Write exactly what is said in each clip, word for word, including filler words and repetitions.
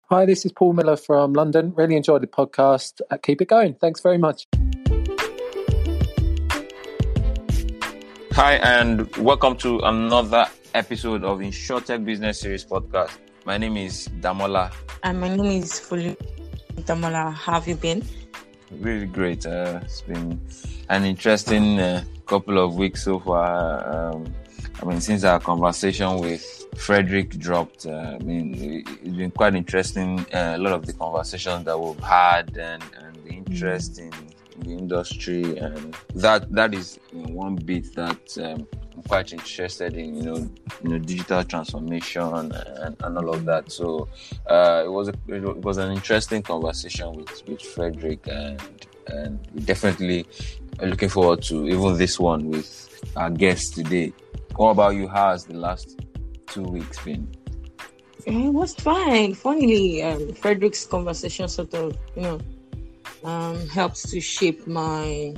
Hi, this is Paul Miller from London. Really enjoyed the podcast. Uh, keep it going. Thanks very much. Hi, and welcome to another episode of InsurTech Business Series podcast. My name is Damola. And my name is Fulu Damola. How have you been? Really great. Uh, it's been an interesting uh, couple of weeks so far. Um, I mean, since our conversation with Frederick dropped, uh, I mean, it's been quite interesting. Uh, a lot of the conversations that we've had and, and the interest in, in the industry, and that that is, you know, one bit that um, I'm quite interested in. You know, you know, digital transformation and, and all of that. So uh, it was a, it was an interesting conversation with, with Frederick, and and we definitely are looking forward to even this one with our guest today. What about you? How has the last two weeks been? It was fine. Funnily, um, Frederick's conversation sort of, you know, um, helps to shape my,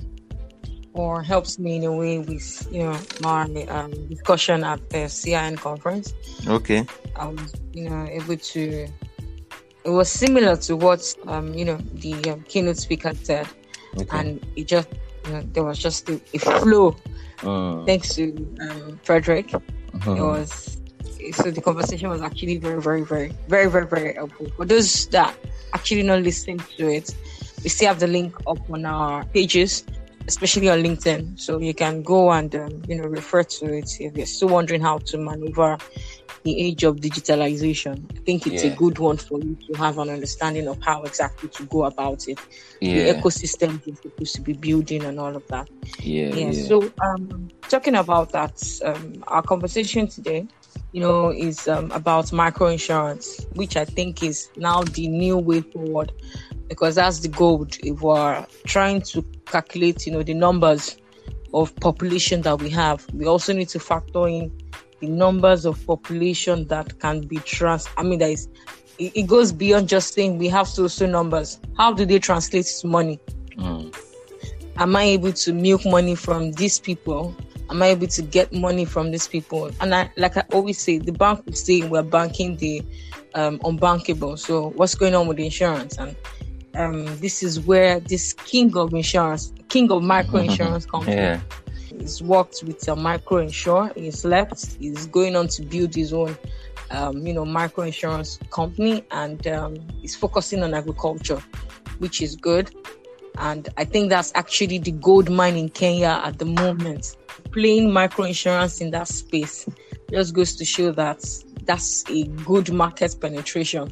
or helps me in a way with, you know, my um, discussion at the C I N conference. Okay. I was, you know, able to, it was similar to what, um, you know, the um, keynote speaker said. Okay. And it just, you know, there was just a, a flow. Uh, Thanks to um, Frederick. Uh-huh. It was so the conversation was actually very, very, very, very, very, very helpful. For those that actually not listening to it, we still have the link up on our pages, especially on LinkedIn, so you can go and um, you know refer to it if you're still wondering how to maneuver the age of digitalization. I think it's yeah. a good one for you to have an understanding of how exactly to go about it. Yeah. The ecosystem you're supposed to be building and all of that. Yeah. Yeah. yeah. So, um, talking about that, um, our conversation today, you know, is um, about micro-insurance, which I think is now the new way forward, because that's the gold. If we're trying to calculate, you know, the numbers of population that we have, we also need to factor in the numbers of population that can be trans. I mean, that is, it, it goes beyond just saying we have social numbers. How do they translate to money? Mm. Am I able to milk money from these people? Am I able to get money from these people? And I, like I always say, the bank would say we're banking the um, unbankable. So what's going on with the insurance? And um, this is where this king of insurance, king of micro insurance company. Yeah. He's worked with a micro insure. He's left. He's going on to build his own, um, you know, micro insurance company, and um, he's focusing on agriculture, which is good. And I think that's actually the gold mine in Kenya at the moment. Playing micro insurance in that space just goes to show that that's a good market penetration.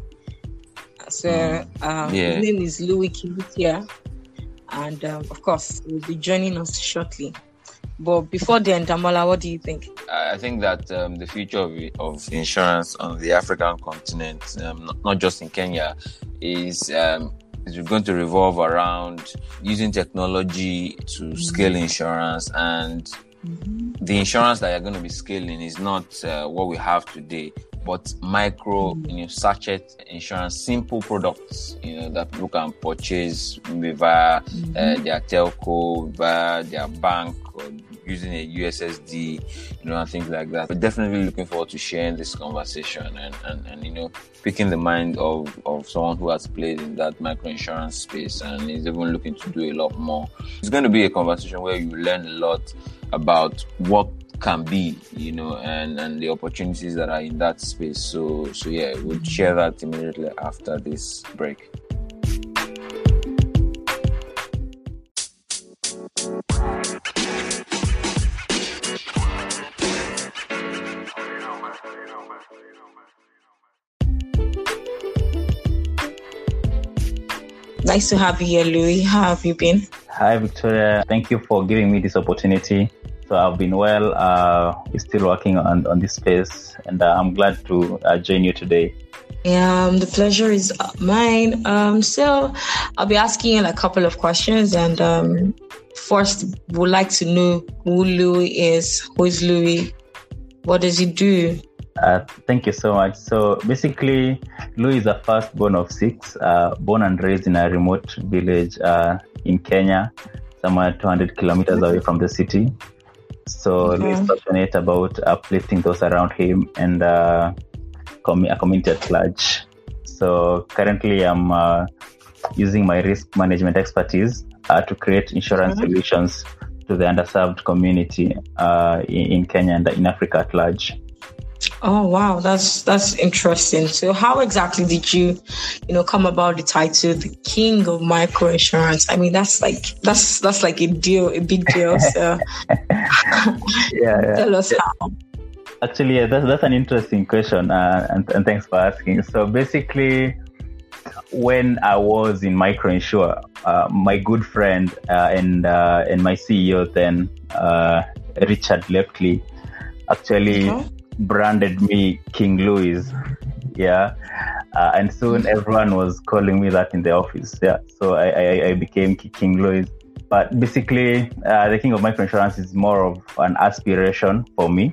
So um, yeah. His name is Louis Kibutia, and um, of course, he'll be joining us shortly. But before then, Damola, what do you think? I think that um, the future of, of insurance on the African continent, um, not, not just in Kenya, is um, is going to revolve around using technology to mm-hmm. scale insurance. And mm-hmm. the insurance that you're going to be scaling is not uh, what we have today, but micro, mm-hmm. you know, sachet insurance, simple products, you know, that people can purchase maybe via mm-hmm. uh, their telco, via their bank, or using a U S S D, you know, and things like that. But definitely looking forward to sharing this conversation and, and, and you know, picking the mind of, of someone who has played in that micro insurance space and is even looking to do a lot more. It's going to be a conversation where you learn a lot about what can be, you know, and, and the opportunities that are in that space. So, so yeah, we'll share that immediately after this break. Nice to have you here, Louis. How have you been? Hi, Victoria. Thank you for giving me this opportunity. So I've been well. Uh, we're still working on, on this space, and uh, I'm glad to uh, join you today. Yeah, um, the pleasure is mine. Um, so I'll be asking you a couple of questions, and um, first, would like to know who Louis is. Who is Louis? What does he do? Uh, thank you so much. So basically, Louis is the firstborn of six, uh, born and raised in a remote village uh, in Kenya, somewhere two hundred kilometers away from the city. So okay. Louis is passionate about uplifting those around him and uh, com- a community at large. So currently I'm uh, using my risk management expertise uh, to create insurance mm-hmm. solutions to the underserved community uh, in, in Kenya and in Africa at large. Oh wow, that's that's interesting. So how exactly did you, you know, come about the title, the King of Microinsurance? I mean, that's like that's that's like a deal, a big deal. So yeah, yeah, tell us yeah. how. Actually, yeah, that's that's an interesting question, uh, and and thanks for asking. So basically, when I was in Microinsure, uh, my good friend uh, and uh, and my C E O then, uh, Richard Lepkley, actually. Okay. branded me King Louis, yeah, uh, and soon everyone was calling me that in the office, yeah. So I, I, I became King Louis. But basically, uh, the King of Microinsurance is more of an aspiration for me.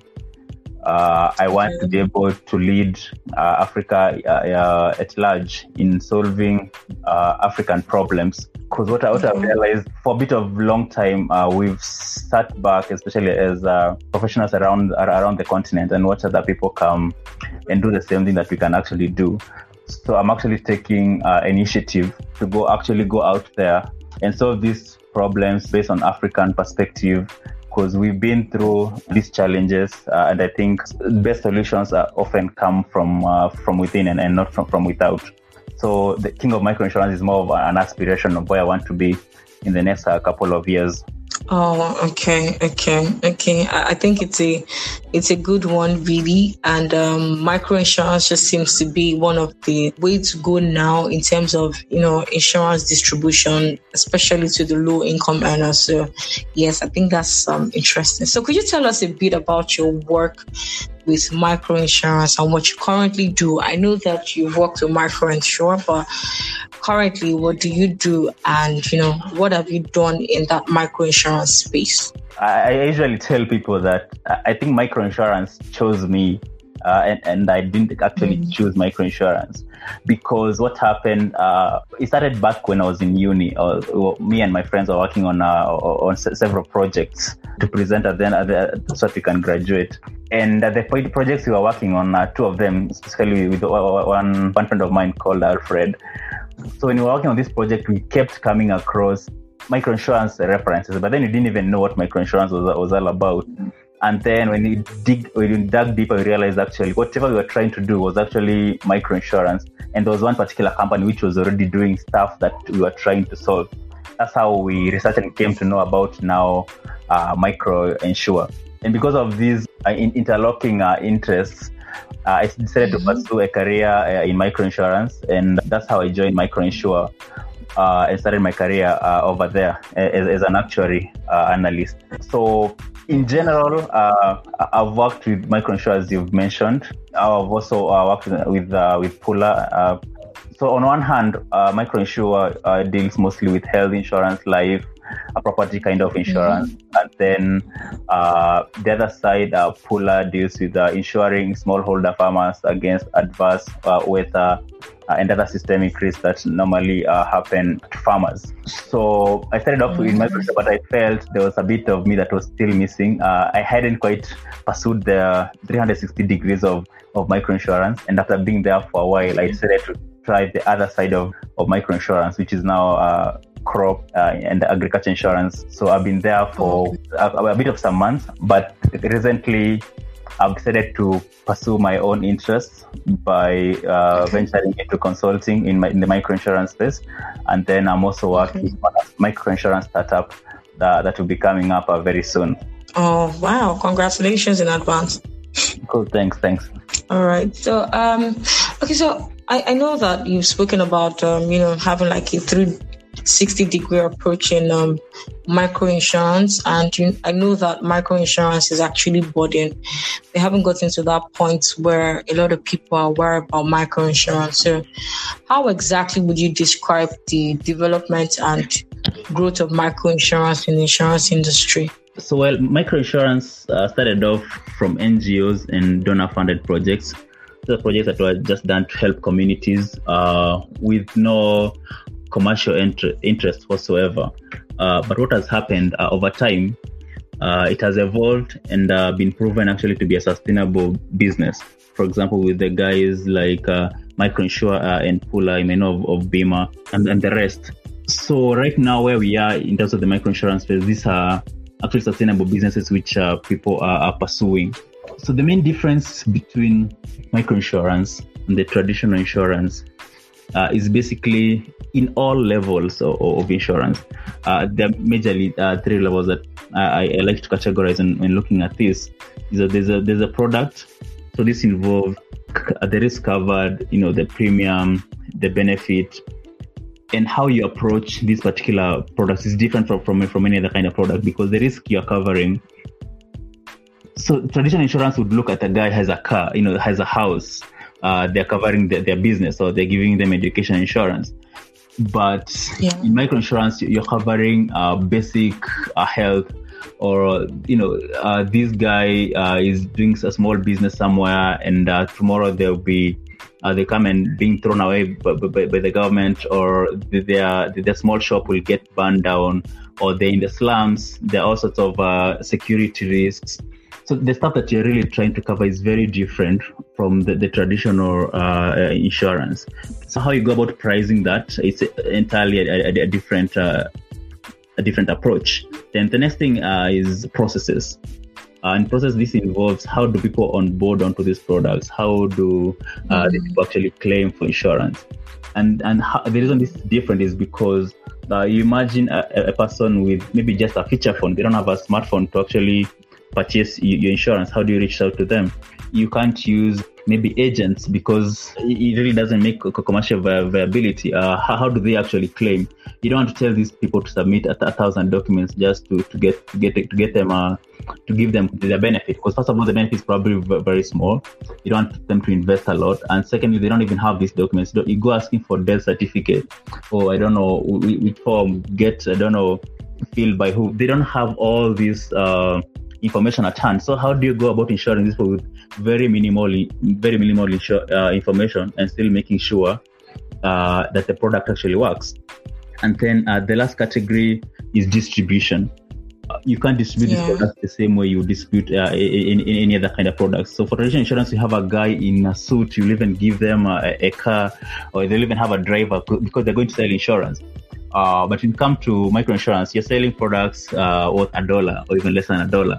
Uh, I want to be able to lead uh, Africa uh, uh, at large in solving uh, African problems. Because what, I, what I've realized for a bit of long time, uh, we've sat back, especially as uh, professionals around around the continent, and watch other people come and do the same thing that we can actually do. So I'm actually taking uh, initiative to go actually go out there and solve these problems based on African perspective. Because we've been through these challenges, uh, and I think best solutions are often come from uh, from within and, and not from, from without. So the King of Microinsurance is more of an aspiration of where I want to be in the next uh, couple of years. Oh, okay, okay, okay. I, I think it's a it's a good one, really. And um, microinsurance just seems to be one of the ways to go now in terms of, you know, insurance distribution, especially to the low income earners. So, yes, I think that's um, interesting. So, could you tell us a bit about your work with microinsurance and what you currently do? I know that you've worked with Microinsure, but currently, what do you do? And, you know, what have you done in that microinsurance space? I usually tell people that I think microinsurance chose me, uh, and, and I didn't actually mm. choose microinsurance, because what happened, uh, it started back when I was in uni. Uh, me and my friends were working on uh, on several projects to present at the end, at the, so that we can graduate. And uh, the projects we were working on, uh, two of them, specifically with one, one friend of mine called Alfred. So when we were working on this project, we kept coming across microinsurance references, but then you didn't even know what microinsurance was, was all about. And then when you dig, when you dug deeper, you realized actually whatever we were trying to do was actually microinsurance. And there was one particular company which was already doing stuff that we were trying to solve. That's how we researched and came to know about now uh, Microinsure. And because of these uh, in- interlocking uh, interests, uh, I decided mm-hmm. to pursue a career uh, in microinsurance, and that's how I joined Microinsure uh, and started my career uh, over there as, as an actuary uh, analyst. So in general, uh, I've worked with Microinsure, as you've mentioned. I've also uh, worked with uh, with Pula. Uh, so on one hand, uh, Microinsure uh, deals mostly with health insurance, life, a property kind of insurance. Mm-hmm. And then uh, the other side, uh, Pula deals with uh, insuring smallholder farmers against adverse uh, weather uh, and other systemic risks that normally uh, happen to farmers. So I started off mm-hmm. in Microinsure, but I felt there was a bit of me that was still missing. Uh, I hadn't quite pursued the three hundred sixty degrees of, of microinsurance. And after being there for a while, I decided to try the other side of, of microinsurance, which is now uh, crop uh, and agriculture insurance. So I've been there for a, a bit of some months, but recently I've decided to pursue my own interests by uh, venturing into consulting in, my, in the microinsurance space. And then I'm also working on a microinsurance startup that, that will be coming up uh, very soon. Oh, wow. Congratulations in advance. Cool. Thanks. Thanks. All right. So, um, okay. So I, I know that you've spoken about, um, you know, having like a three sixty degree approach in um, microinsurance, and you, I know that microinsurance is actually budding. We haven't gotten to that point where a lot of people are aware about microinsurance. So how exactly would you describe the development and growth of microinsurance in the insurance industry? So, well, microinsurance uh, started off from N G Os and donor-funded projects. The projects that were just done to help communities uh, with no commercial int- interest whatsoever. Uh, but what has happened uh, over time, uh, it has evolved and uh, been proven actually to be a sustainable business. For example, with the guys like uh, Microinsure uh, and Pula, you may know of, of Bima and, and the rest. So right now where we are in terms of the microinsurance space, these are actually sustainable businesses which uh, people are, are pursuing. So the main difference between microinsurance and the traditional insurance uh, is basically in all levels of, of insurance. Uh, there are majorly uh, three levels that I, I like to categorize when, when looking at this. Is that there's a there's a product. So this involves the risk covered, you know, the premium, the benefit, and how you approach these particular products is different from, from, from any other kind of product because the risk you're covering. So traditional insurance would look at a guy has a car, you know, has a house, uh, they're covering the, their business or they're giving them education insurance. But yeah. in microinsurance, you're covering uh, basic uh, health, or you know, uh, this guy uh, is doing a small business somewhere, and uh, tomorrow they'll be uh, they come and being thrown away by, by, by the government, or their their small shop will get burned down, or they're in the slums. There are all sorts of uh, security risks. So the stuff that you're really trying to cover is very different from the, the traditional uh, insurance. So how you go about pricing that, it's entirely a, a, a different uh, a different approach. Then the next thing uh, is processes. Uh, in process, this involves how do people onboard onto these products? How do uh, mm-hmm. people actually claim for insurance? And and how, the reason this is different is because uh, you imagine a, a person with maybe just a feature phone. They don't have a smartphone to actually purchase your insurance. How do you reach out to them? You can't use maybe agents because it really doesn't make commercial viability. Uh, how, how do they actually claim? You don't want to tell these people to submit a, a thousand documents just to, to get to get to get them uh, to give them their benefit. Because first of all, the benefit is probably very small. You don't want them to invest a lot, and secondly, they don't even have these documents. You go asking for death certificate, or I don't know which form get I don't know filled by who. They don't have all these Uh, information at hand. So how do you go about insuring this with very minimally, very minimal insur- uh, information and still making sure uh, that the product actually works? And then uh, the last category is distribution. Uh, you can't distribute yeah. this product the same way you distribute uh, in, in any other kind of products. So for traditional insurance, you have a guy in a suit, you'll even give them a, a car, or they'll even have a driver because they're going to sell insurance. Uh, but when you come to microinsurance, you're selling products uh, worth a dollar or even less than a dollar.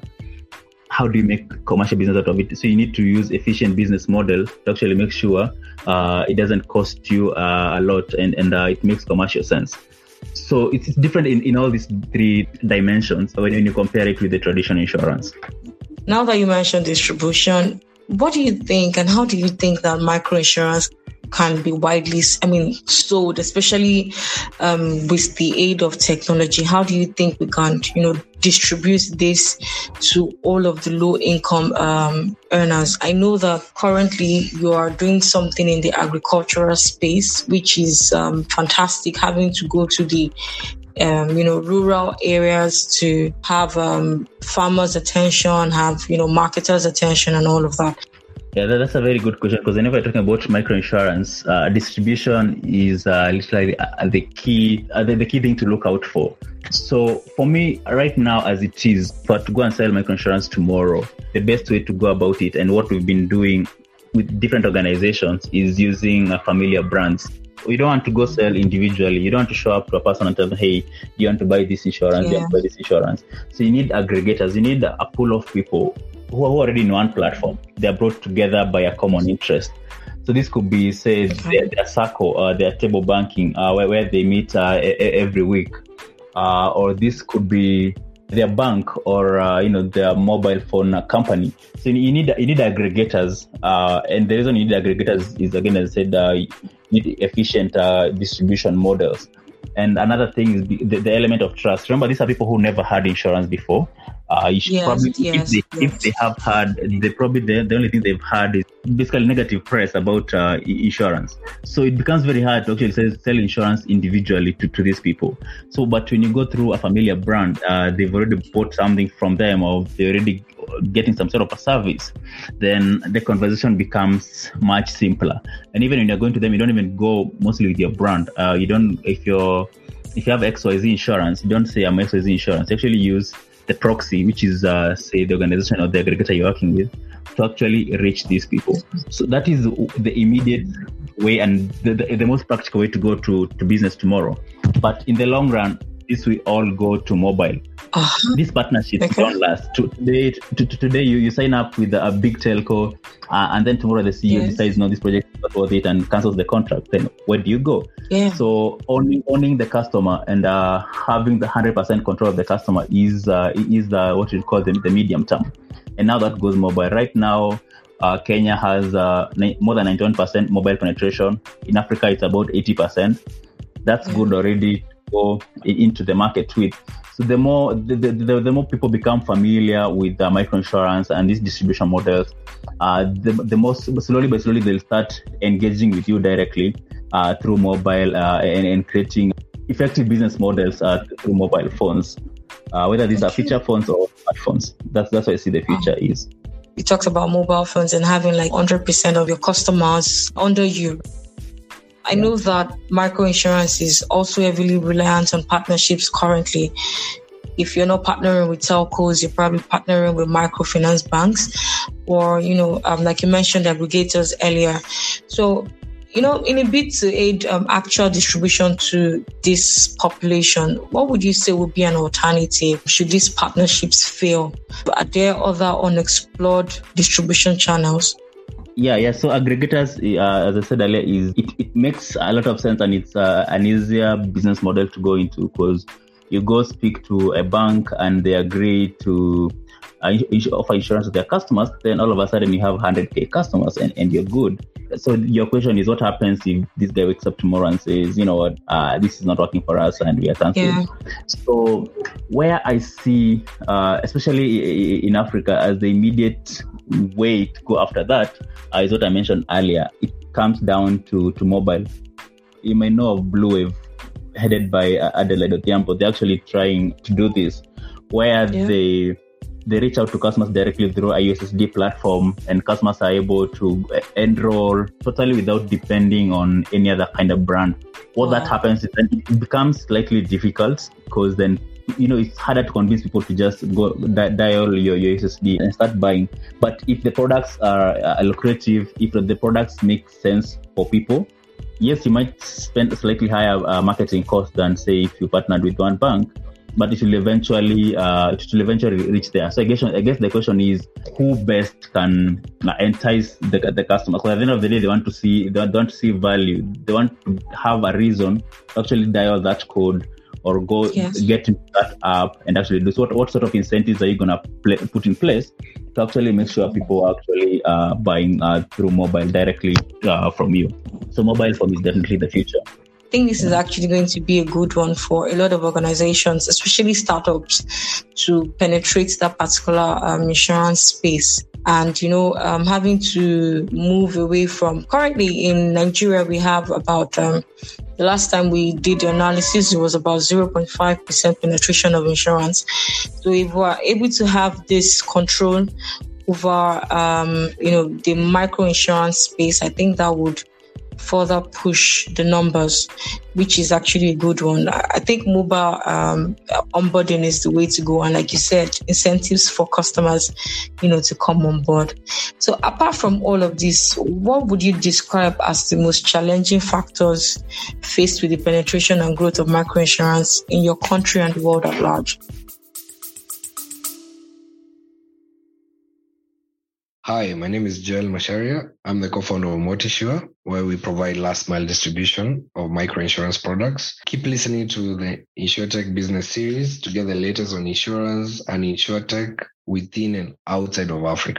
How do you make commercial business out of it? So you need to use efficient business model to actually make sure uh, it doesn't cost you uh, a lot and, and uh, it makes commercial sense. So it's different in, in all these three dimensions when you compare it with the traditional insurance. Now that you mentioned distribution, what do you think and how do you think that microinsurance can be widely, I mean, sold, especially um, with the aid of technology? How do you think we can, you know, distribute this to all of the low-income um, earners? I know that currently you are doing something in the agricultural space, which is um, fantastic, having to go to the Um, you know, rural areas to have um, farmers' attention, have, you know, marketers' attention and all of that. Yeah, that's a very good question, because whenever I'm talking about microinsurance, uh, distribution is uh, literally uh, the key, uh, the, the key thing to look out for. So for me, right now, as it is, for to go and sell microinsurance tomorrow, the best way to go about it, and what we've been doing with different organizations, is using uh, familiar brands. You don't want to go sell individually. You don't want to show up to a person and tell them, hey, you want to buy this insurance, yeah. you want to buy this insurance. So you need aggregators. You need a pool of people who are already in one platform. They are brought together by a common interest. So this could be, say, their, their circle, uh, their table banking, uh, where, where they meet uh, every week. Uh, or this could be their bank, or uh, you know, their mobile phone company. So you need you need aggregators, uh, and the reason you need aggregators is, again, as I said, uh, you need efficient uh, distribution models. And another thing is the, the element of trust. Remember, these are people who never had insurance before. Uh, you should yes, probably, yes, if they yes. if they have had, they probably the, the only thing they've had is basically negative press about uh, insurance. So it becomes very hard to actually sell, sell insurance individually to, to these people. So, but when you go through a familiar brand, uh, they've already bought something from them, or they're already getting some sort of a service, then the conversation becomes much simpler. And even when you're going to them, you don't even go mostly with your brand. Uh, you don't, if you're, if you have X Y Z insurance, you don't say I'm X Y Z insurance. You actually use the proxy, which is, uh, say, the organization or the aggregator you're working with, to actually reach these people. So that is the immediate way and the, the, the most practical way to go to, to business tomorrow. But in the long run, this will all go to mobile. Uh-huh. These partnerships okay. don't last. Today, to, to, today you, you sign up with a, a big telco, uh, and then tomorrow the C E O yes. decides, no, this project is not worth it and cancels the contract. Then where do you go? Yeah. So owning owning the customer and uh, having the one hundred percent control of the customer is uh, is uh, what you call the, the medium term. And now that goes mobile. Right now, uh, Kenya has uh, more than ninety-one percent mobile penetration. In Africa, it's about eighty percent. That's mm-hmm. good already. Go into the market with. So the more the, the, the more people become familiar with uh, microinsurance and these distribution models, uh, the the more slowly but slowly they'll start engaging with you directly uh, through mobile uh, and, and creating effective business models uh, through mobile phones, uh, whether these are feature phones or smartphones. That's that's what I see the future is. You talked about mobile phones and having like one hundred percent of your customers under you. I know that microinsurance is also heavily reliant on partnerships currently. If you're not partnering with telcos, you're probably partnering with microfinance banks or, you know, um, like you mentioned, aggregators earlier. So, you know, in a bid to aid um, actual distribution to this population, what would you say would be an alternative should these partnerships fail? Are there other unexplored distribution channels? Yeah, yeah. So aggregators, uh, as I said earlier, is it, it makes a lot of sense and it's uh, an easier business model to go into because you go speak to a bank and they agree to uh, offer insurance to their customers. Then all of a sudden you have one hundred K customers and, and you're good. So your question is, what happens if this guy wakes up tomorrow and says, you know what, uh, this is not working for us and we are cancelling? Yeah. So where I see, uh, especially in Africa, as the immediate way to go after that uh, is what I mentioned earlier. It comes down to, to mobile. You may know of Blue Wave, headed by uh, Adelaide Odhiambo. They're actually trying to do this, where yeah. they they reach out to customers directly through a U S S D platform, and customers are able to enroll totally without depending on any other kind of brand. What wow. that happens is then it becomes slightly difficult because then, you know, it's harder to convince people to just go di- dial your, your U S S D and start buying. But if the products are uh, lucrative, if the products make sense for people, yes, you might spend a slightly higher uh, marketing cost than, say, if you partnered with one bank, but it will eventually uh, it will eventually reach there. So I guess I guess the question is, who best can entice the the customer? Because at the end of the day, they want to see they want to see value. They want to have a reason to actually dial that code or go yes. get into that app and actually do. So what, what sort of incentives are you going to pl- put in place to actually make sure people are actually uh, buying uh, through mobile directly uh, from you? So mobile for me is definitely the future. I think this is actually going to be a good one for a lot of organizations, especially startups, to penetrate that particular um, insurance space. And, you know, um, having to move away from, currently in Nigeria, we have about, um, the last time we did the analysis, it was about zero point five percent penetration of insurance. So if we're able to have this control over, um, you know, the micro insurance space, I think that would further push the numbers, which is actually a good one. I think mobile um, onboarding is the way to go. And like you said, incentives for customers, you know, to come on board. So apart from all of this, what would you describe as the most challenging factors faced with the penetration and growth of microinsurance in your country and the world at large? Hi, my name is Joel Masharia. I'm the co-founder of Motisure, where we provide last mile distribution of microinsurance products. Keep listening to the InsurTech business series to get the latest on insurance and InsurTech within and outside of Africa.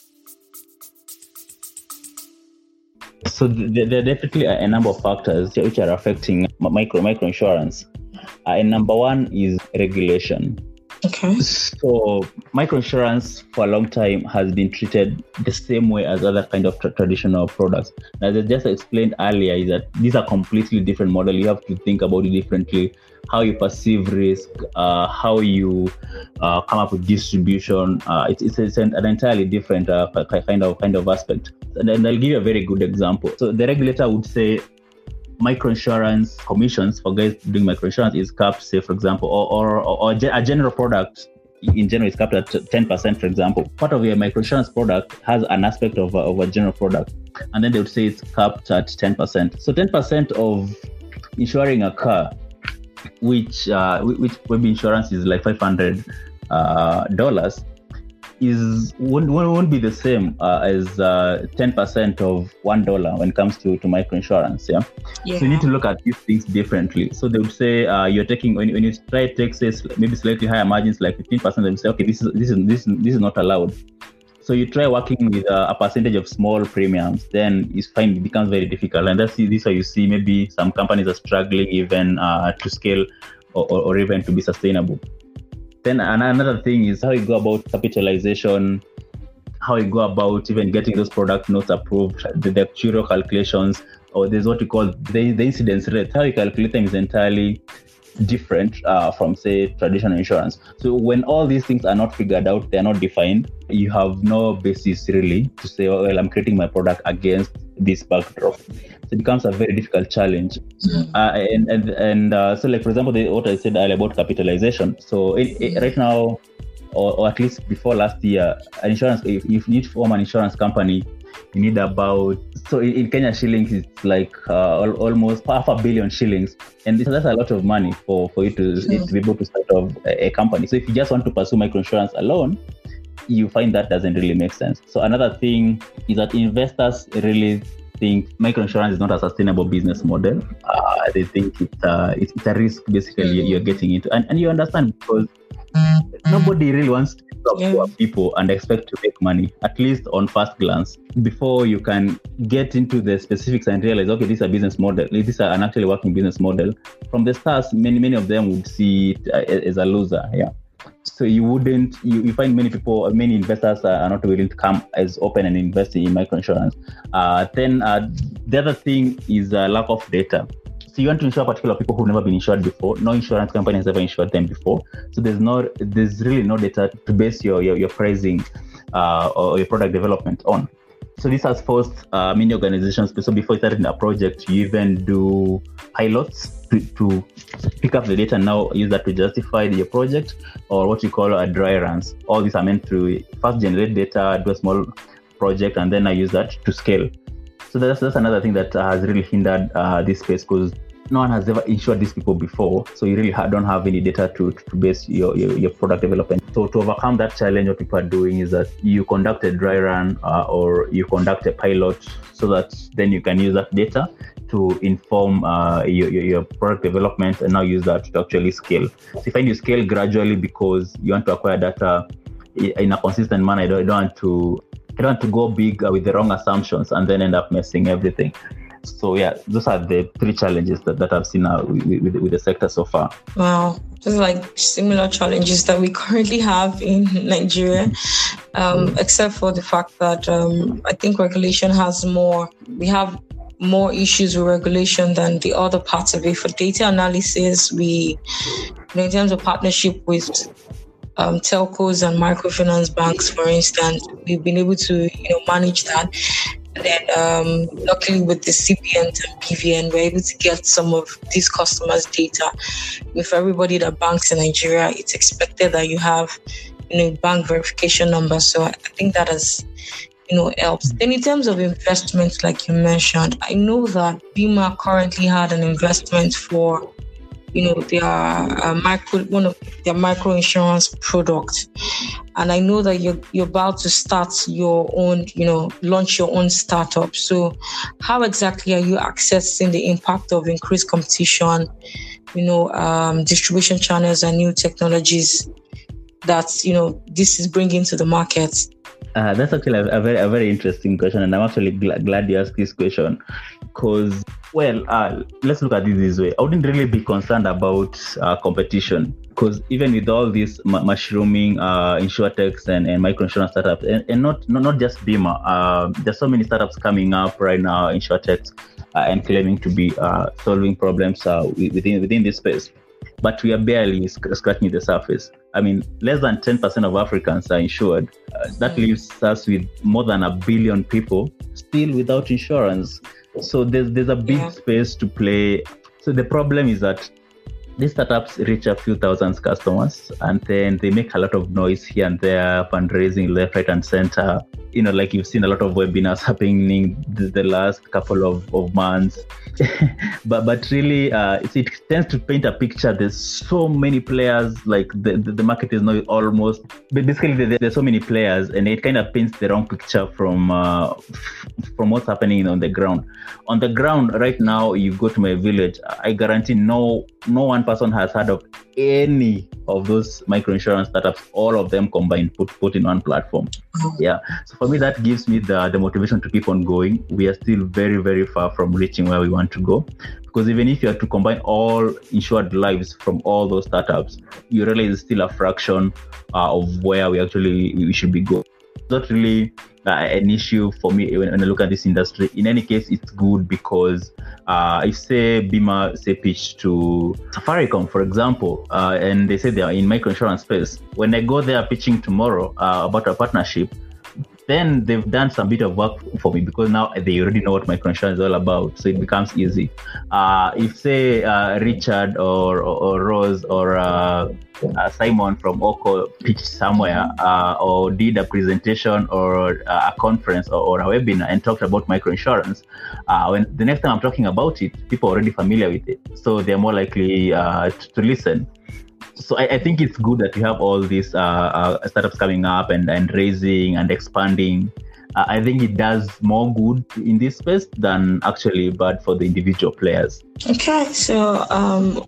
So there are definitely a number of factors which are affecting micro microinsurance. Uh, and number one is regulation. Okay. So microinsurance for a long time has been treated the same way as other kind of tra- traditional products. As I just explained earlier, is that these are completely different models. You have to think about it differently. How you perceive risk, uh, how you uh, come up with distribution. Uh, it's, it's, it's an entirely different uh, kind of kind of aspect. And then I'll give you a very good example. So the regulator would say, microinsurance commissions for guys doing microinsurance is capped, say, for example, or, or, or a general product in general is capped at ten percent, for example. Part of your microinsurance product has an aspect of a, of a general product, and then they would say it's capped at ten percent. So ten percent of insuring a car, which uh, which maybe insurance is like five hundred dollars, uh, is won't, won't be the same uh, as uh, ten percent of one dollar when it comes to, to microinsurance. Yeah? yeah. So you need to look at these things differently. So they would say uh, you're taking when, when you try to take say, maybe slightly higher margins like fifteen percent, they would say okay, this is this is this is, this is not allowed. So you try working with uh, a percentage of small premiums, then you find it becomes very difficult, and that's this why you see maybe some companies are struggling even uh, to scale or, or, or even to be sustainable. Then another thing is how you go about capitalization, how you go about even getting those product notes approved, the, the actuarial calculations, or there's what you call the, the incidence rate. How you calculate them is entirely different uh, from, say, traditional insurance. So when all these things are not figured out, they're not defined, you have no basis really to say, oh, well, I'm creating my product against this backdrop. So it becomes a very difficult challenge. Mm-hmm. Uh, and and, and uh, so, like, for example, the, what I said earlier about capitalization. So it, it, right now, or, or at least before last year, an insurance, if, if you need to form an insurance company, you need about, so in, in Kenya shillings, it's like uh, al- almost half a billion shillings. And this, that's a lot of money for, for you to, sure. to be able to start off a, a company. So if you just want to pursue microinsurance alone, you find that doesn't really make sense. So another thing is that investors really think microinsurance is not a sustainable business model. Uh, they think it's, uh, it's, it's a risk basically you're getting into. And, and you understand because nobody really wants to talk yeah. to people and expect to make money, at least on first glance, before you can get into the specifics and realize, okay, this is a business model. This is an actually working business model. From the start, many, many of them would see it as a loser. Yeah. So you wouldn't, you, you find many people, many investors are not willing to come as open and invest in microinsurance. Uh, then uh, the other thing is uh, lack of data. So you want to insure particular people who've never been insured before. No insurance company has ever insured them before. So there's no, there's really no data to base your your, your pricing uh, or your product development on. So this has forced uh, many organizations. So before starting a project, you even do pilots to, to pick up the data and now use that to justify your project, or what you call a dry runs. All these are meant to first generate data, do a small project, and then I use that to scale. So that's that's another thing that has really hindered uh, this space, because no one has ever insured these people before. So you really ha- don't have any data to, to base your, your, your product development. So to overcome that challenge, what people are doing is that you conduct a dry run uh, or you conduct a pilot, so that then you can use that data to inform uh, your, your, your product development, and now use that to actually scale. So you find you scale gradually because you want to acquire data in a consistent manner. You don't, you don't want to you don't want to go big with the wrong assumptions and then end up messing everything. So yeah, those are the three challenges that, that I've seen now with, with, with the sector so far. Wow, just like similar challenges that we currently have in Nigeria, um, except for the fact that um, I think regulation has more, we have more issues with regulation than the other parts of it. For data analysis, we, you know, in terms of partnership with um, telcos and microfinance banks, for instance, we've been able to, you know, manage that. And then um, luckily with the C B N and P V N, we're able to get some of these customers' data. With everybody that banks in Nigeria, it's expected that you have, you know, bank verification number. So I think that has, you know, helps. Then in terms of investment, like you mentioned, I know that Bima currently had an investment for, you know, their uh, micro, one of their micro insurance products. And I know that you're you're about to start your own, you know, launch your own startup. So how exactly are you accessing the impact of increased competition, you know, um, distribution channels and new technologies that, you know, this is bringing to the market? Uh, that's actually a, a very a very interesting question, and I'm actually gl- glad you asked this question, because, well, uh, let's look at it this way. I wouldn't really be concerned about uh, competition, because even with all these m- mushrooming uh, insurtechs and, and microinsurance startups, and, and not, not not just Bima, uh, there's so many startups coming up right now, insurtechs, uh, and claiming to be uh, solving problems uh, within within this space. But we are barely sc- scratching the surface. I mean, less than ten percent of Africans are insured. Uh, that leaves us with more than a billion people still without insurance. So there's there's a big yeah. space to play. So the problem is that these startups reach a few thousand customers, and then they make a lot of noise here and there, fundraising left, right, and center. You know, like you've seen a lot of webinars happening the, the last couple of, of months. but but really, uh, it, it tends to paint a picture. There's so many players, like the, the, the market is now almost, but basically there, there's so many players, and it kind of paints the wrong picture from uh, from what's happening on the ground. On the ground right now, you go to my village, I guarantee no no one person has heard of any of those microinsurance startups, all of them combined, put put in one platform. Yeah. So for me, that gives me the, the motivation to keep on going. We are still very, very far from reaching where we want to go. Because even if you are to combine all insured lives from all those startups, you realize it's still a fraction uh, of where we actually we should be going. It's not really uh, an issue for me when, when I look at this industry. In any case, it's good because uh, if say Bima say pitch to Safaricom, for example, uh, and they say they are in microinsurance space, when I go there pitching tomorrow uh, about a partnership, then they've done some bit of work for me because now they already know what microinsurance is all about. So it becomes easy. Uh, if say uh, Richard or, or, or Rose or uh, uh, Simon from Oko pitched somewhere uh, or did a presentation or uh, a conference or, or a webinar and talked about microinsurance, uh, when the next time I'm talking about it, people are already familiar with it. So they're more likely uh, to, to listen. So I, I think it's good that we have all these uh, uh, startups coming up and, and raising and expanding. Uh, I think it does more good in this space than actually bad for the individual players. Okay, so um,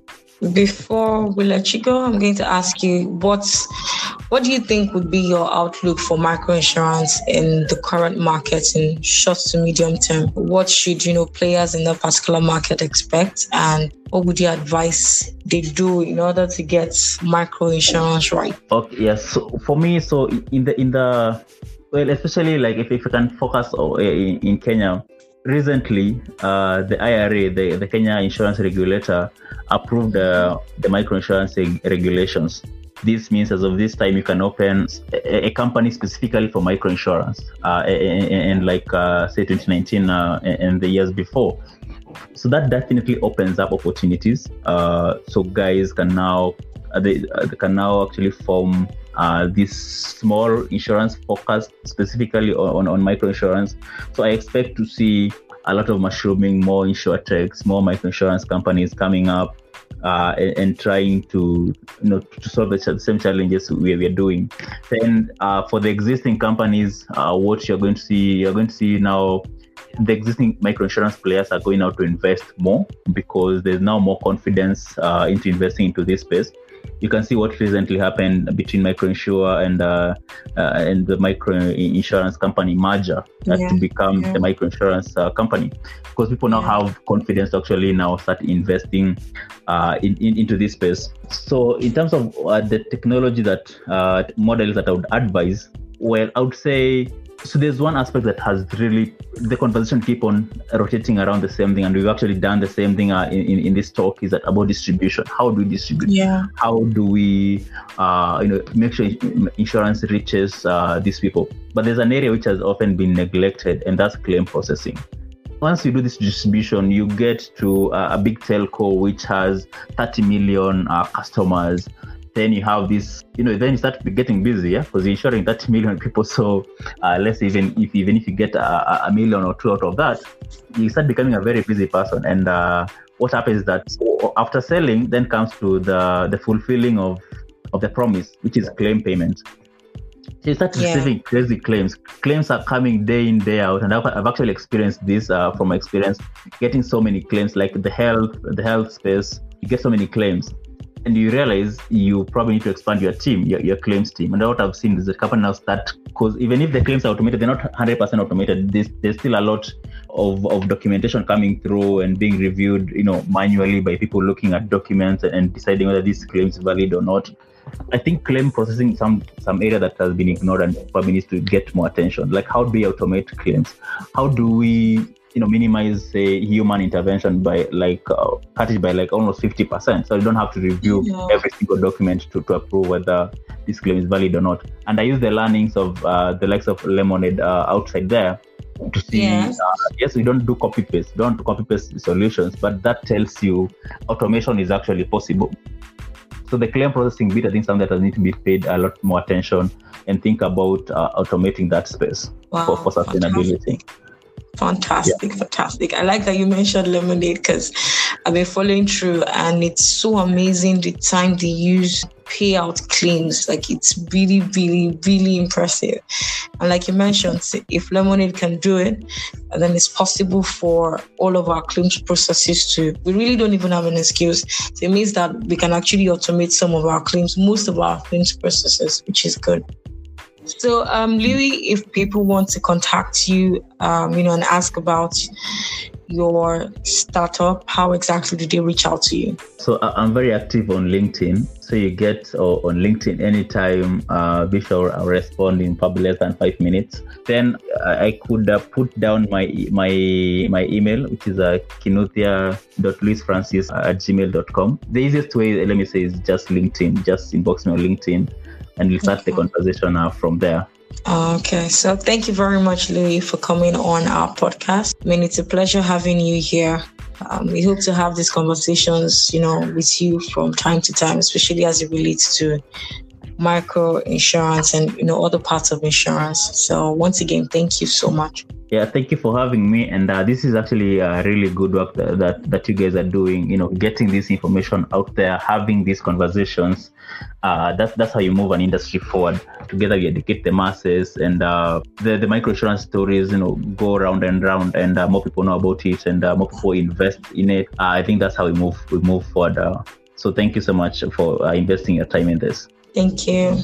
before we let you go, I'm going to ask you what's what do you think would be your outlook for microinsurance in the current market in short to medium term? What should you know players in that particular market expect, and what would you advise they do in order to get microinsurance right? Okay, yes. So for me, so in the in the well, especially like if, if you can focus in, in Kenya, recently uh, the I R A, the, the Kenya Insurance Regulator, approved uh, the microinsurance reg- regulations. This means as of this time, you can open a, a company specifically for microinsurance, uh, and, and like uh, say twenty nineteen uh, and the years before. So that definitely opens up opportunities. Uh, so guys can now uh, they, uh, they can now actually form uh, this small insurance focused specifically on, on microinsurance. So I expect to see a lot of mushrooming, more insurtechs, more microinsurance companies coming up. Uh, and, and trying to you know to solve the same challenges we, we are doing. Then uh, for the existing companies, uh, what you're going to see, you're going to see now the existing microinsurance players are going out to invest more because there's now more confidence uh, into investing into this space. You can see what recently happened between Microinsure and uh, uh, and the microinsurance company merger uh, yeah. to become yeah. the microinsurance uh, company, because people now yeah. have confidence to actually now start investing uh, in, in into this space. So in terms of uh, the technology that uh, models that I would advise, well, I would say. So there's one aspect that has really, the conversation keep on rotating around the same thing, and we've actually done the same thing uh, in, in this talk, is that about distribution. How do we distribute? Yeah. How do we, uh, you know, make sure insurance reaches uh, these people? But there's an area which has often been neglected, and that's claim processing. Once you do this distribution, you get to uh, a big telco which has thirty million uh, customers. Then you have this, you know, then you start getting busy, yeah, because you're insuring thirty million people. So uh, let's even if even if you get a, a million or two out of that, you start becoming a very busy person. And uh, what happens is that after selling, then comes to the the fulfilling of, of the promise, which is claim payment. So you start yeah. receiving crazy claims. Claims are coming day in, day out, and I've, I've actually experienced this uh, from my experience, getting so many claims, like the health, the health space. You get so many claims. And you realize you probably need to expand your team, your, your claims team. And what I've seen is the company now start, because even if the claims are automated, they're not one hundred percent automated. There's, there's still a lot of, of documentation coming through and being reviewed, you know, manually by people looking at documents and, and deciding whether this claim is valid or not. I think claim processing is some, some area that has been ignored and probably needs to get more attention. Like, how do we automate claims? How do we you know, minimize, say, human intervention by like uh, cut it by like almost fifty percent. So you don't have to review yeah. every single document to, to approve whether this claim is valid or not. And I use the learnings of uh, the likes of Lemonade uh, outside there to see, Yes. uh, yes, we don't do copy paste, don't copy paste solutions, but that tells you automation is actually possible. So the claim processing bit, I think, something that needs to be paid a lot more attention and think about uh, automating that space Wow, for, for sustainability. fantastic. Fantastic, yeah. fantastic. I like that you mentioned Lemonade because I've been following through and it's so amazing the time they use payout claims. Like it's really, really, really impressive. And like you mentioned, if Lemonade can do it, then it's possible for all of our claims processes to. We really don't even have an excuse. So it means that we can actually automate some of our claims, most of our claims processes, which is good. So, um, Louis, if people want to contact you, um, you know, and ask about your startup, how exactly do they reach out to you? So I'm very active on LinkedIn. So you get uh, on LinkedIn anytime, uh, be sure I'll respond in probably less than five minutes. Then uh, I could uh, put down my my my email, which is uh, kinuthia dot louis francis at gmail dot com. The easiest way, let me say, is just LinkedIn. Just inbox me on LinkedIn. And we'll start okay. the conversation uh, from there. Okay, so thank you very much, Louis, for coming on our podcast. I mean, it's a pleasure having you here. Um, we hope to have these conversations, you know, with you from time to time, especially as it relates to micro insurance and, you know, other parts of insurance. So once again, thank you so much. Yeah, thank you for having me. And uh, this is actually a really good work that, that that you guys are doing, you know, getting this information out there, having these conversations. Uh, that's that's how you move an industry forward. Together we educate the masses, and uh, the, the microinsurance stories, you know, go round and round, and uh, more people know about it, and uh, more people invest in it. Uh, I think that's how we move we move forward. Uh, so thank you so much for uh, investing your time in this. Thank you.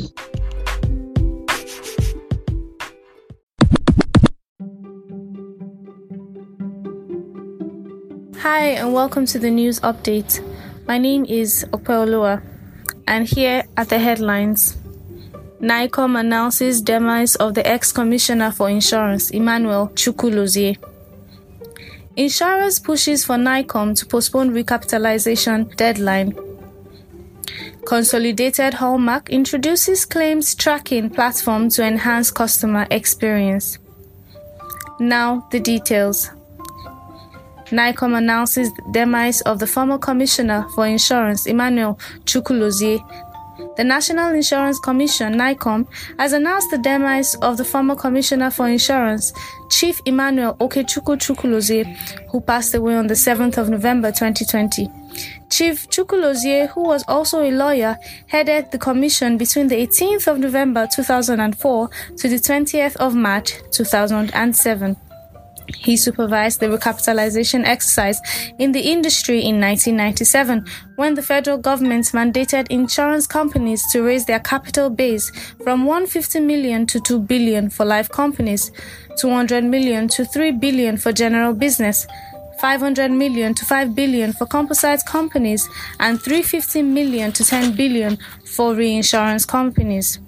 Hi, and welcome to the news update. My name is Opeolua, and here are the headlines. NICOM announces demise of the ex-commissioner for insurance, Emmanuel Chukwulozie. Insurers pushes for NICOM to postpone recapitalization deadline. Consolidated Hallmark introduces claims tracking platform to enhance customer experience. Now the details. NICOM announces the demise of the former Commissioner for Insurance, Emmanuel Chukwulozie. The National Insurance Commission, NICOM, has announced the demise of the former Commissioner for Insurance, Chief Emmanuel Okechukwu Chukwulozie, who passed away on the seventh of November twenty twenty. Chief Chukwulozie, who was also a lawyer, headed the commission between the eighteenth of November two thousand four to the twentieth of March two thousand seven. He supervised the recapitalization exercise in the industry in nineteen ninety-seven, when the federal government mandated insurance companies to raise their capital base from one hundred fifty million dollars to two billion dollars for life companies, two hundred million dollars to three billion dollars for general business, five hundred million dollars to five billion dollars for composite companies, and three hundred fifty million dollars to ten billion dollars for reinsurance companies.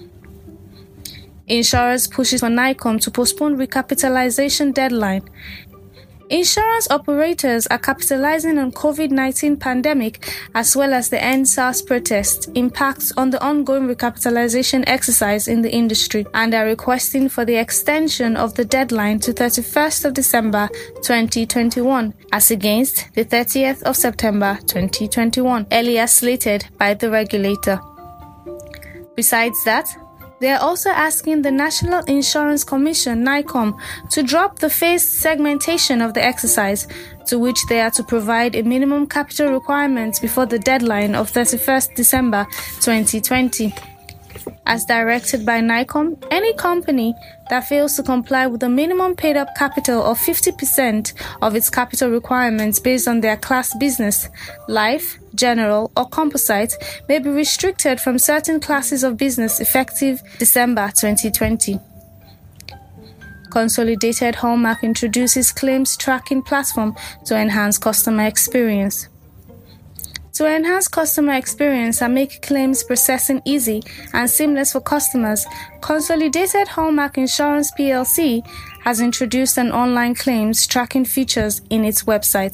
Insurers pushes for NICOM to postpone recapitalization deadline. Insurance operators are capitalizing on COVID nineteen pandemic as well as the End SARS protest impacts on the ongoing recapitalization exercise in the industry, and are requesting for the extension of the deadline to thirty-first of December twenty twenty-one as against the thirtieth of September twenty twenty-one, earlier slated by the regulator. Besides that, they are also asking the National Insurance Commission, NICOM, to drop the phased segmentation of the exercise, to which they are to provide a minimum capital requirement before the deadline of thirty-first of December twenty twenty. As directed by NICOM, any company that fails to comply with the minimum paid-up capital of fifty percent of its capital requirements based on their class business, life, general, or composite may be restricted from certain classes of business effective December twenty twenty. Consolidated Hallmark introduces claims tracking platform to enhance customer experience. To enhance customer experience and make claims processing easy and seamless for customers, Consolidated Hallmark Insurance P L C has introduced an online claims tracking features in its website.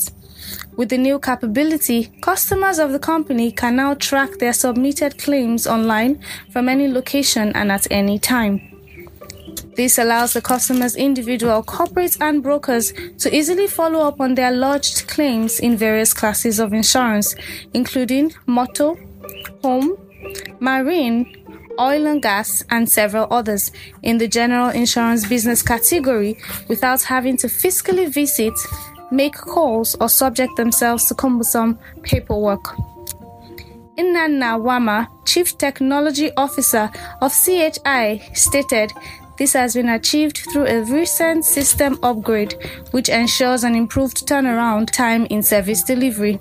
With the new capability, customers of the company can now track their submitted claims online from any location and at any time. This allows the customers, individual, corporates, and brokers to easily follow up on their lodged claims in various classes of insurance, including motor, home, marine, oil and gas, and several others in the general insurance business category without having to physically visit, make calls, or subject themselves to cumbersome paperwork. Inanna Wama, Chief Technology Officer of C H I, stated, "This has been achieved through a recent system upgrade, which ensures an improved turnaround time in service delivery."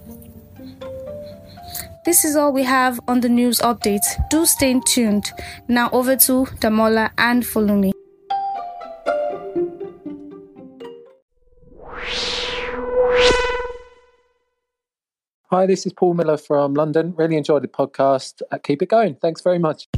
This is all we have on the news updates. Do stay tuned. Now over to Damola and Folumi. Hi, this is Paul Miller from London. Really enjoyed the podcast. Uh, keep it going. Thanks very much.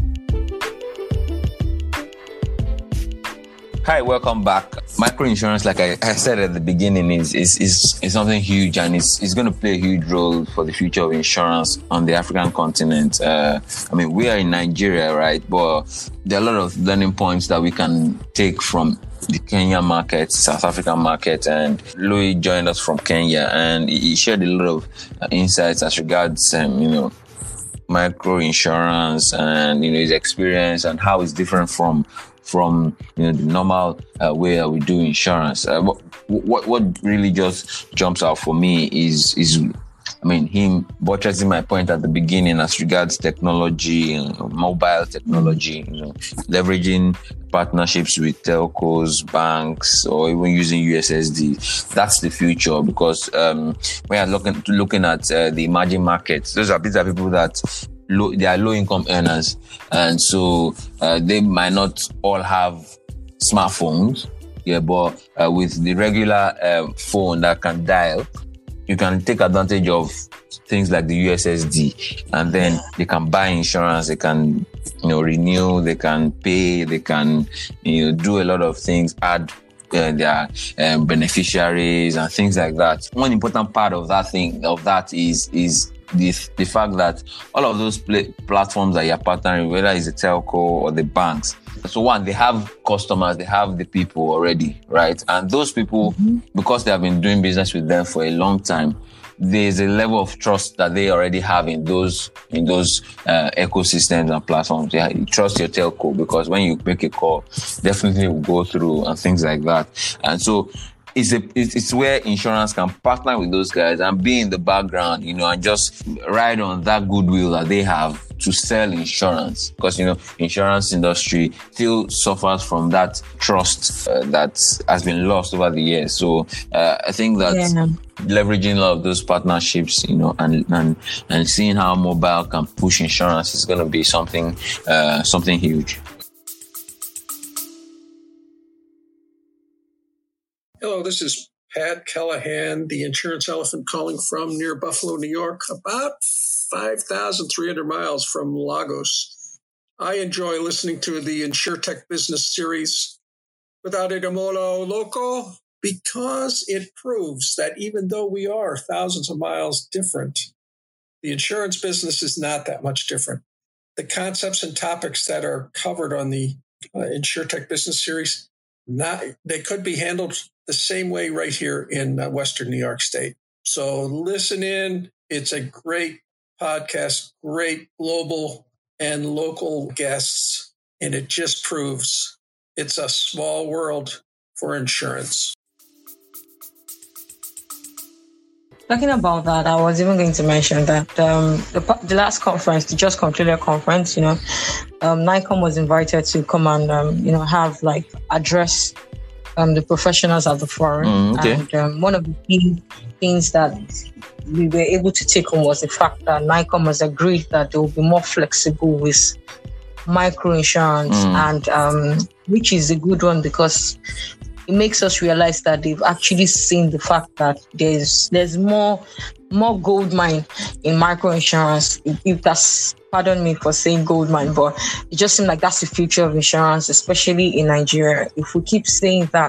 Hi, welcome back. Microinsurance, like I, I said at the beginning, is is is, is something huge, and it's, it's going to play a huge role for the future of insurance on the African continent. Uh, I mean, we are in Nigeria, right? But there are a lot of learning points that we can take from the Kenya market, South African market, and Louis joined us from Kenya, and he shared a lot of uh, insights as regards, um, you know, micro insurance and, you know, his experience and how it's different from from you know the normal uh, way that we do insurance. Uh, what, what what really just jumps out for me is is I mean him buttressing my point at the beginning as regards technology, you know, mobile technology, you know, leveraging partnerships with telcos, banks, or even using U S S D. That's the future, because um, we are looking looking at uh, the emerging markets. Those are these are people that Low, they are low-income earners, and so uh, they might not all have smartphones. Yeah, but uh, with the regular uh, phone that can dial, you can take advantage of things like the U S S D, and then they can buy insurance. They can, you know, renew. They can pay. They can, you know, do a lot of things. Add uh, their um, beneficiaries and things like that. One important part of that thing of that is is. The, the fact that all of those pl- platforms that you're partnering, whether it's the telco or the banks, so one, they have customers, they have the people already, right? And those people, mm-hmm. because they have been doing business with them for a long time, there's a level of trust that they already have in those in those uh, ecosystems and platforms. Yeah, you trust your telco because when you make a call, definitely will go through and things like that. And so It's, a, it's where insurance can partner with those guys and be in the background, you know, and just ride on that goodwill that they have to sell insurance. Because, you know, insurance industry still suffers from that trust uh, that has been lost over the years. So uh, I think that yeah. leveraging a lot of those partnerships, you know, and and, and seeing how mobile can push insurance is going to be something uh, something huge. Hello, this is Pat Callahan, the insurance elephant, calling from near Buffalo, New York, about five thousand three hundred miles from Lagos. I enjoy listening to the InsurTech Business Series without a Damola Loco because it proves that even though we are thousands of miles different, the insurance business is not that much different. The concepts and topics that are covered on the uh, InsurTech Business Series, not they could be handled the same way right here in uh, Western New York State. So listen in. It's a great podcast, great global and local guests, and it just proves it's a small world for insurance. Talking about that, I was even going to mention that um, the, the last conference, the just concluded conference, you know, um, NICOM was invited to come and, um, you know, have like address um, the professionals at the forum. Mm, okay. And um, one of the key things that we were able to take on was the fact that NICOM has agreed that they will be more flexible with microinsurance, mm. and um, which is a good one because it makes us realize that they've actually seen the fact that there's there's more more gold mine in microinsurance. If, if that's, pardon me for saying gold mine, but it just seems like that's the future of insurance, especially in Nigeria. If we keep saying that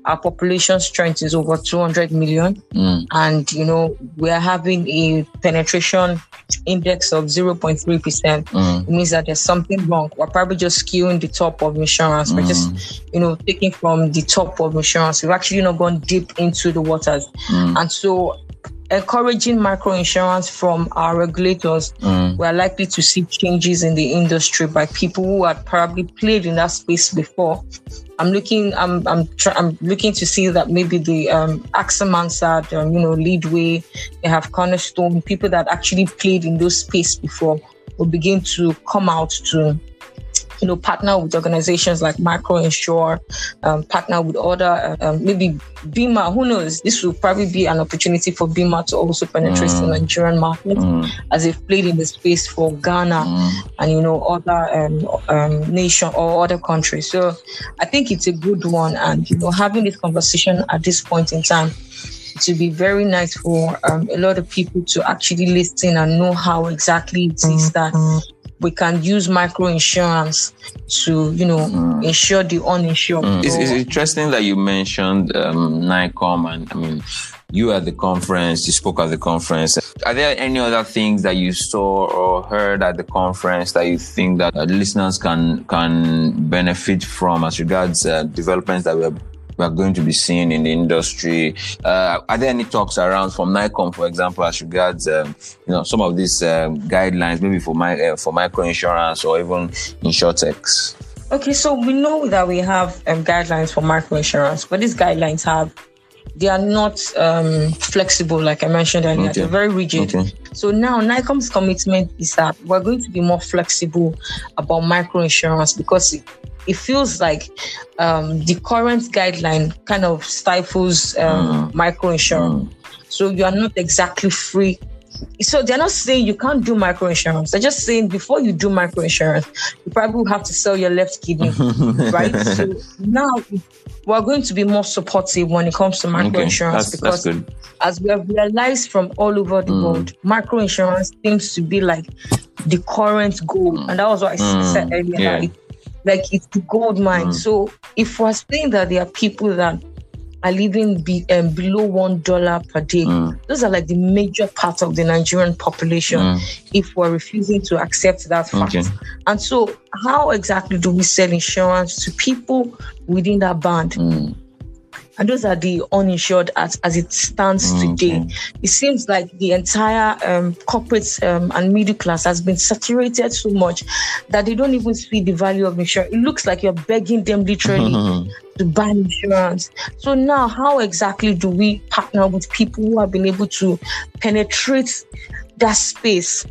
our population strength is over two hundred million. Mm. And, you know, we are having a penetration index of zero point three percent. Mm. It means that there's something wrong. We're probably just skewing the top of insurance. Mm. We're just, you know, taking from the top of insurance. We've actually not gone deep into the waters. Mm. And so encouraging microinsurance from our regulators, mm. we are likely to see changes in the industry by people who had probably played in that space before. I'm looking, I'm, I'm, try, I'm looking to see that maybe the um, AXA Mansard, um, you know, Leadway, they have Cornerstone, people that actually played in those space before will begin to come out to, you know, partner with organizations like MicroInsure, um, partner with other, um, maybe Bima, who knows? This will probably be an opportunity for Bima to also penetrate mm. the Nigerian market mm. as they've played in the space for Ghana mm. and, you know, other um, um, nation or other countries. So I think it's a good one. And, you know, having this conversation at this point in time, it would be very nice for um, a lot of people to actually listen and know how exactly it is that we can use microinsurance to, you know, mm. insure the uninsured. Mm. It's, it's interesting that you mentioned um, NICOM, and I mean, you at the conference, you spoke at the conference. Are there any other things that you saw or heard at the conference that you think that uh, listeners can can benefit from as regards uh, developments that we are we are going to be seeing in the industry? Uh, are there any talks around from NICOM, for example, as regards, um, you know, some of these um, guidelines, maybe for my uh, for microinsurance or even insurtechs? Okay, so we know that we have um, guidelines for microinsurance, but these guidelines have, they are not um, flexible, like I mentioned earlier. Okay. They're very rigid. Okay. So now NICOM's commitment is that we're going to be more flexible about microinsurance because it, it feels like um, the current guideline kind of stifles um, mm. microinsurance. Mm. So you are not exactly free. So they're not saying you can't do microinsurance. They're just saying before you do microinsurance, you probably will have to sell your left kidney, right? So now we're going to be more supportive when it comes to microinsurance, okay, that's, because that's good. As we have realized from all over the mm. world, microinsurance seems to be like the current goal. Mm. And that was what I mm. said earlier. Yeah. Like, like it's the gold mine. Mm. So if we're saying that there are people that are living be, um, below one dollar per day, mm. those are like the major part of the Nigerian population. Mm. If we're refusing to accept that fact, okay. And so how exactly do we sell insurance to people within that band? Mm. And those are the uninsured as, as it stands mm, today. Okay. It seems like the entire um, corporate um, and middle class has been saturated so much that they don't even see the value of insurance. It looks like you're begging them literally to buy insurance. So now how exactly do we partner with people who have been able to penetrate that space?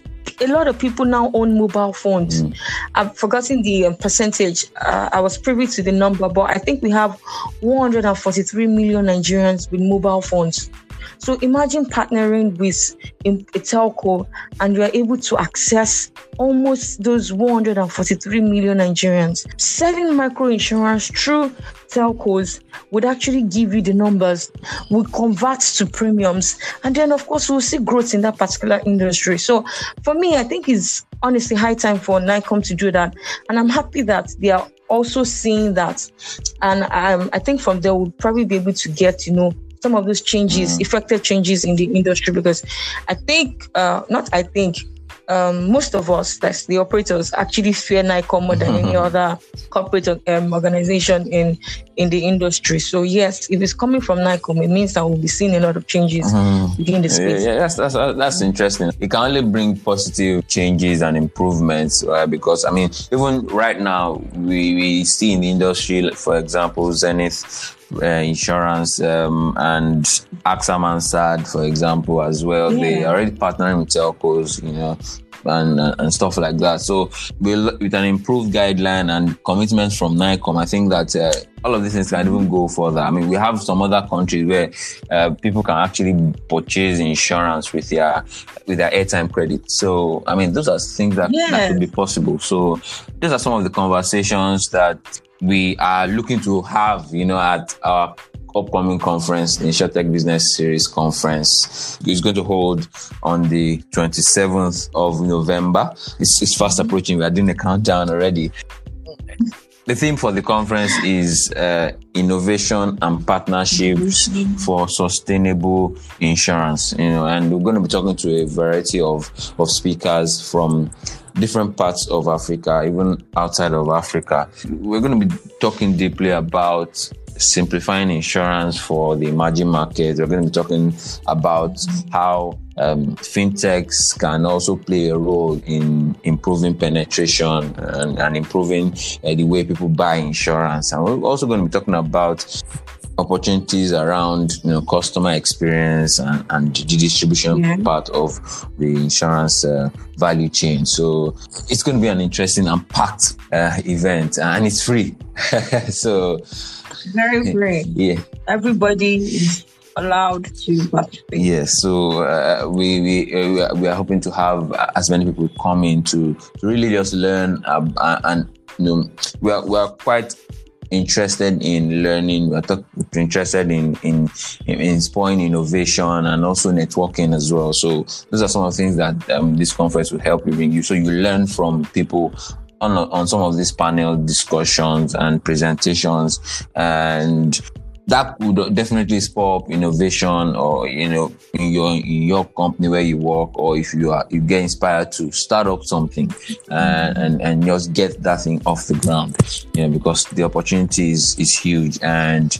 A lot of people now own mobile phones. Mm. I've forgotten the um, percentage. Uh, I was privy to the number, but I think we have one hundred forty-three million Nigerians with mobile phones. So imagine partnering with a telco and you are able to access almost those one hundred forty-three million Nigerians. Selling microinsurance through telcos would actually give you the numbers, would convert to premiums, and then of course we'll see growth in that particular industry. So for me, I think it's honestly high time for NICOM to do that, and I'm happy that they are also seeing that, and um, I think from there we'll probably be able to get, you know, some of those changes, mm. effective changes in the industry, because I think, uh, not I think, um, most of us, that's the operators, actually fear NICOM more than any other corporate um, organization in, in the industry. So yes, if it's coming from NICOM, it means that we'll be seeing a lot of changes mm. within the space. Yeah, yeah, that's, that's, that's interesting. It can only bring positive changes and improvements, right? Because, I mean, even right now, we, we see in the industry, for example, Zenith Uh, insurance um, and AXA Mansard, for example, as well. Yeah. They are already partnering with telcos, you know, and uh, and stuff like that. So we'll, with an improved guideline and commitments from NICOM, I think that uh, all of these things can even go further. I mean, we have some other countries where uh, people can actually purchase insurance with their with their airtime credit. So, I mean, those are things that, yes. that could be possible. So these are some of the conversations that we are looking to have, you know, at our upcoming conference, the InsurTech Business Series conference. It's going to hold on the twenty-seventh of November. It's, it's fast approaching. We are doing a countdown already. the theme for the conference is uh, innovation and partnerships for sustainable insurance. You know, and we're going to be talking to a variety of, of speakers from different parts of Africa, even outside of Africa. We're going to be talking deeply about simplifying insurance for the emerging markets. We're going to be talking about how um, fintechs can also play a role in improving penetration and, and improving uh, the way people buy insurance. And we're also going to be talking about opportunities around, you know, customer experience and, and the distribution yeah. part of the insurance uh, value chain. So it's going to be an interesting and packed uh, event, and it's free. So very free. Yeah, everybody is allowed to participate. Yes, yeah, so uh, we we uh, we are hoping to have as many people come in to, to really just learn, uh, and you know, we are we are quite interested in learning. We're talk, interested in, in in inspiring innovation and also networking as well. So those are some of the things that um, this conference will help you bring you. So you learn from people on on some of these panel discussions and presentations, and that would definitely spur up innovation, or, you know, in your in your company where you work, or if you are you get inspired to start up something and and, and just get that thing off the ground, you know, because the opportunity is, is huge, and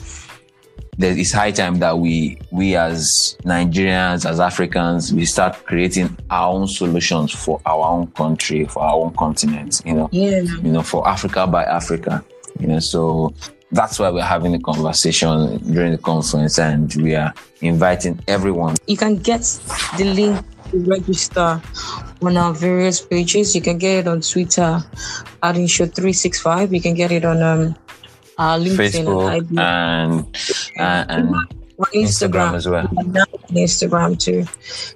there is high time that we we as Nigerians, as Africans, we start creating our own solutions for our own country, for our own continent, you know, yeah. you know, for Africa by Africa, you know, so that's why we're having a conversation during the conference, and we are inviting everyone. You can get the link to register on our various pages. You can get it on Twitter at Insure three sixty-five. You can get it on um, our LinkedIn Facebook and and, and on Instagram, Instagram as well. And now on Instagram too.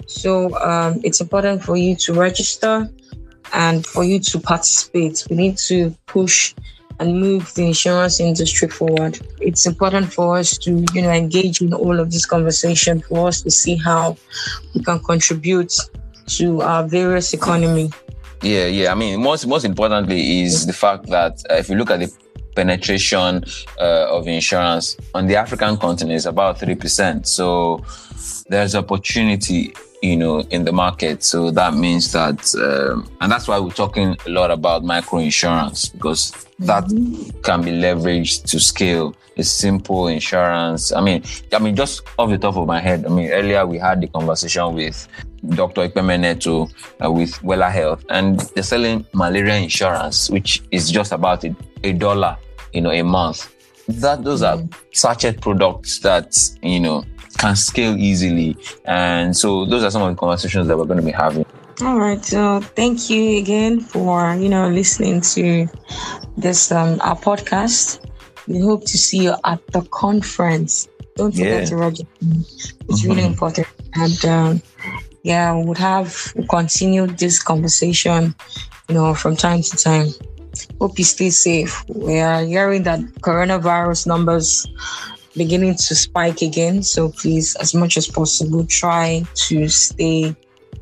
So um, it's important for you to register and for you to participate. We need to push and move the insurance industry forward. It's important for us to, you know, engage in all of this conversation, for us to see how we can contribute to our various economy. Yeah, yeah. I mean, most most importantly is the fact that uh, if you look at the penetration uh, of insurance on the African continent, is about three percent. So there's opportunity, you know, in the market. So that means that, um, and that's why we're talking a lot about micro insurance, because that mm-hmm. can be leveraged to scale. It's simple insurance. I mean, I mean, just off the top of my head, I mean, earlier we had the conversation with Doctor Ikpeme Neto uh, with Wella Health, and they're selling malaria insurance, which is just about a, a dollar, you know, a month. That those mm-hmm. are sachet products that, you know, can scale easily. And so those are some of the conversations that we're going to be having. All right. So thank you again for, you know, listening to this, um, our podcast. We hope to see you at the conference. Don't forget yeah. to register. It's mm-hmm. really important. And, um, yeah, we would have we'll continue this conversation, you know, from time to time. Hope you stay safe. We are hearing that coronavirus numbers beginning to spike again. So please, as much as possible, try to stay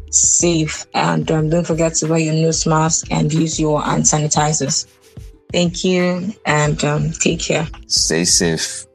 safe, and um, don't forget to wear your nose mask and use your hand sanitizers. Thank you, and um, take care. Stay safe.